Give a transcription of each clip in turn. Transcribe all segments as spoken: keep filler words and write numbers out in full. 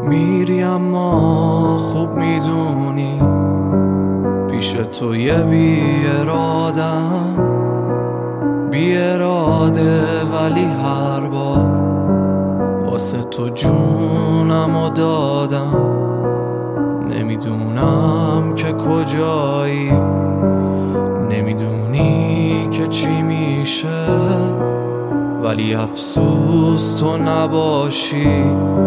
میری اما خوب میدونی پیش تو یه بی ارادم، بی اراده ولی هر بار واسه تو جونمو دادم. نمیدونم که کجایی، نمیدونی که چی میشه، ولی افسوس تو نباشی،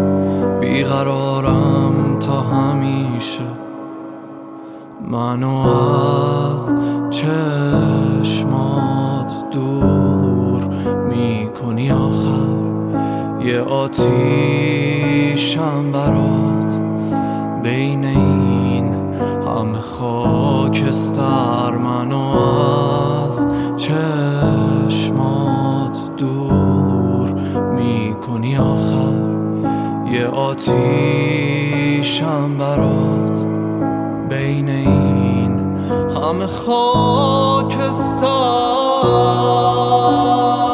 بیقرارم تا همیشه. منو از چشمات دور میکنی، آخر یه آتیشم برات بین این همه خاکستر. منو از چشمات دور میکنی، آخر یه آتیشم برات بین این همه خاکستر.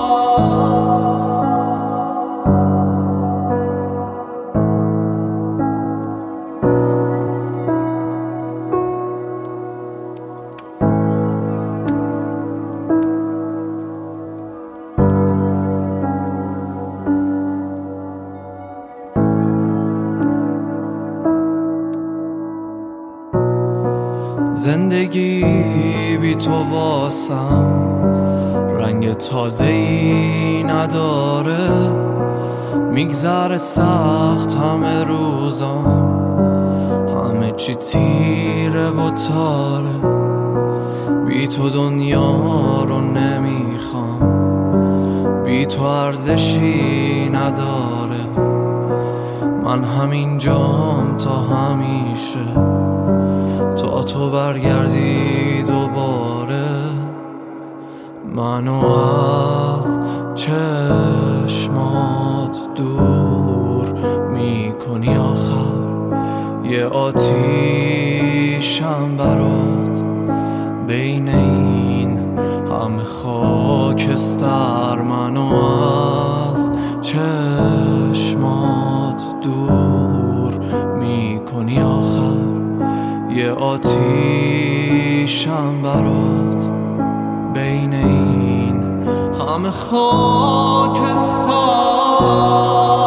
زندگی بی تو واسم رنگ تازه‌ای نداره، میگذره سخت همه روزام، همه چی تیره و تاره. بی تو دنیا رو نمیخوام، بی تو ارزشی نداره. من همینجام تا همیشه، تا تو برگردی دوباره. منو از چشمات دور میکنی، آخر یه آتیشم برات بین این همه خاکستر. منو از چشمات دور میکنی، آخر یه آتیشم برات بین این همه خاکستر.